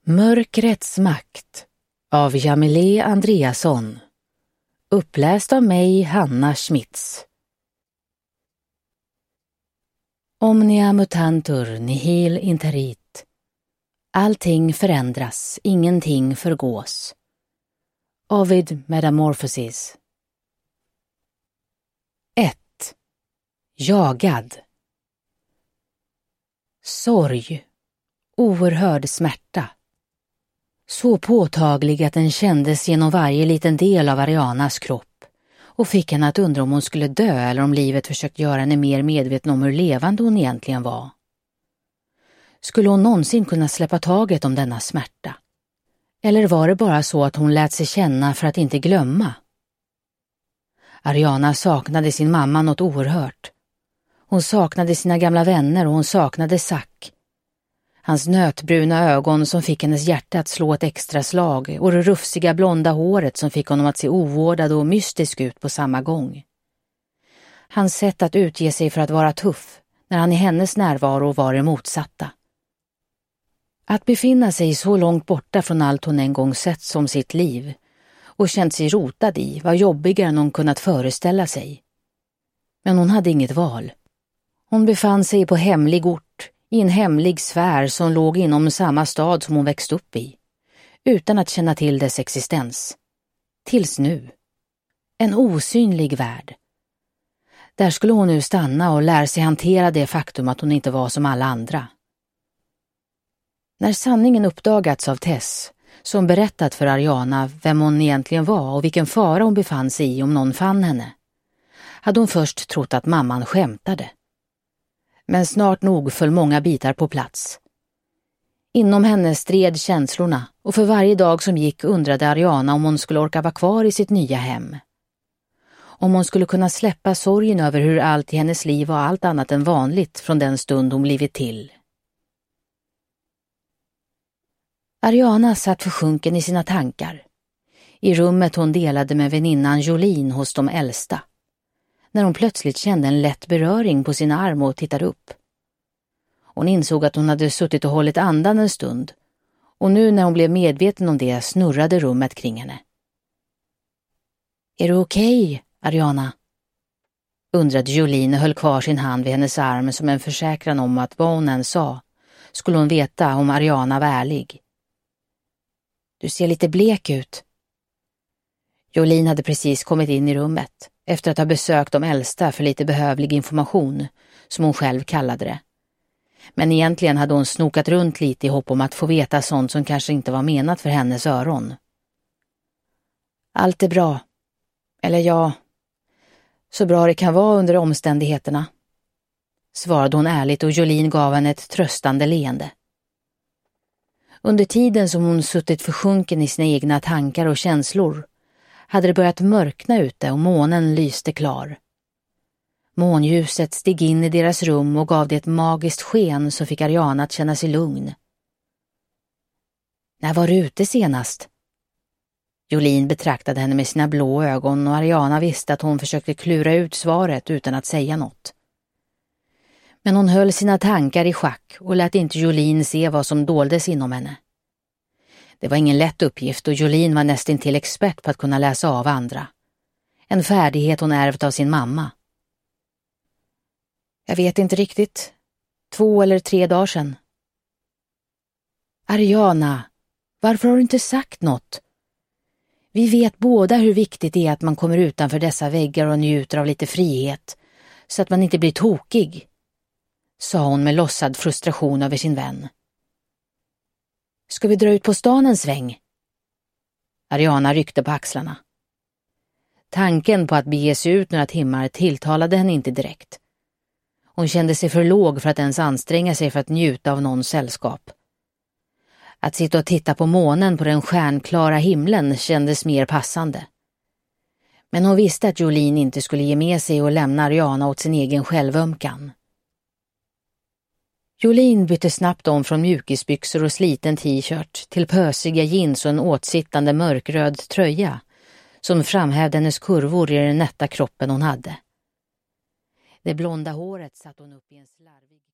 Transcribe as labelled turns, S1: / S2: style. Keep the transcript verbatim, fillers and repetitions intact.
S1: Mörkrets makt av Jamilé Andreasson. Uppläst av mig, Hanna Schmitz. Omnia mutantur nihil interit. Allting förändras, ingenting förgås. Ovid Metamorphosis. ett. Jagad. Sorg. Oerhörd smärta. Så påtaglig att den kändes genom varje liten del av Arianas kropp och fick henne att undra om hon skulle dö eller om livet försökt göra henne mer medveten om hur levande hon egentligen var. Skulle hon någonsin kunna släppa taget om denna smärta? Eller var det bara så att hon lät sig känna för att inte glömma? Ariana saknade sin mamma något oerhört. Hon saknade sina gamla vänner och hon saknade Zack. Hans nötbruna ögon som fick hennes hjärta att slå ett extra slag och det rufsiga blonda håret som fick honom att se ovårdad och mystisk ut på samma gång. Hans sätt att utge sig för att vara tuff när han i hennes närvaro var det motsatta. Att befinna sig så långt borta från allt hon en gång sett som sitt liv och känt sig rotad i var jobbigare än hon kunnat föreställa sig. Men hon hade inget val. Hon befann sig på hemlig ort, i en hemlig sfär som låg inom samma stad som hon växt upp i, utan att känna till dess existens. Tills nu. En osynlig värld. Där skulle hon nu stanna och lära sig hantera det faktum att hon inte var som alla andra. När sanningen uppdagats av Tess, som berättat för Ariana vem hon egentligen var och vilken fara hon befann sig i om någon fann henne, hade hon först trott att mamman skämtade. Men snart nog föll många bitar på plats. Inom henne stred känslorna och för varje dag som gick undrade Ariana om hon skulle orka vara kvar i sitt nya hem. Om hon skulle kunna släppa sorgen över hur allt i hennes liv var allt annat än vanligt från den stund hon blivit till. Ariana satt försjunken i sina tankar. I rummet hon delade med väninnan Jolene hos de äldsta. När hon plötsligt kände en lätt beröring på sin arm och tittade upp. Hon insåg att hon hade suttit och hållit andan en stund och nu när hon blev medveten om det snurrade rummet kring henne. Är du okej, okay, Ariana? Undrade Jolene och höll kvar sin hand vid hennes arm som en försäkran om att vad hon än sa skulle hon veta om Ariana var ärlig. Du ser lite blek ut. Jolene hade precis kommit in i rummet efter att ha besökt de äldsta för lite behövlig information, som hon själv kallade det. Men egentligen hade hon snokat runt lite i hopp om att få veta sånt som kanske inte var menat för hennes öron. Allt är bra. Eller ja, så bra det kan vara under omständigheterna, svarade hon ärligt och Jolene gav henne ett tröstande leende. Under tiden som hon suttit försjunken i sina egna tankar och känslor hade det börjat mörkna ute och månen lyste klar. Månljuset steg in i deras rum och gav det ett magiskt sken så fick Ariana att känna sig lugn. När var du ute senast? Jolene betraktade henne med sina blå ögon och Ariana visste att hon försökte klura ut svaret utan att säga något. Men hon höll sina tankar i schack och lät inte Jolene se vad som doldes inom henne. Det var ingen lätt uppgift och Jolene var nästintill expert på att kunna läsa av andra. En färdighet hon ärvt av sin mamma. Jag vet inte riktigt. Två eller tre dagar sedan. Ariana, varför har du inte sagt något? Vi vet båda hur viktigt det är att man kommer utanför dessa väggar och njuter av lite frihet, så att man inte blir tokig, sa hon med lossad frustration över sin vän. Ska vi dra ut på stan en sväng? Ariana ryckte på axlarna. Tanken på att bege sig ut några timmar tilltalade henne inte direkt. Hon kände sig för låg för att ens anstränga sig för att njuta av någons sällskap. Att sitta och titta på månen på den stjärnklara himlen kändes mer passande. Men hon visste att Jolene inte skulle ge med sig och lämna Ariana åt sin egen självömkan. Jolene bytte snabbt om från mjukisbyxor och sliten t-shirt till pösiga jeans och en åtsittande mörkröd tröja som framhävde hennes kurvor i den nätta kroppen hon hade. Det blonda håret satt hon upp i en slarvig